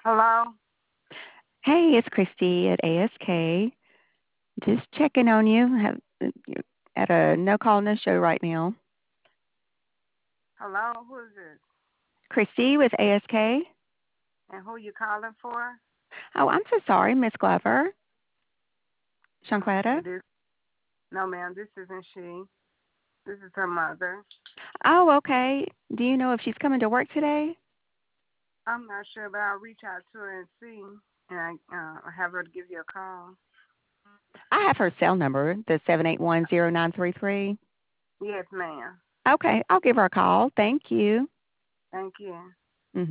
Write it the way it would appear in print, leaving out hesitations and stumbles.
Hello? Hey, it's Christy at ASK. Just checking on you. You're at a no call, no show right now. Hello? Who is this? Christy with ASK. And who you calling for? Oh, I'm so sorry, Miss Glover. Okay, Shanquetta. this no ma'am, this isn't she. This is her mother. Oh, okay. Do you know if she's coming to work today? I'm not sure, but I'll reach out to her and see, and have her to give you a call. I have her cell number, the 7810933. Yes, ma'am. Okay, I'll give her a call. Thank you. Thank you.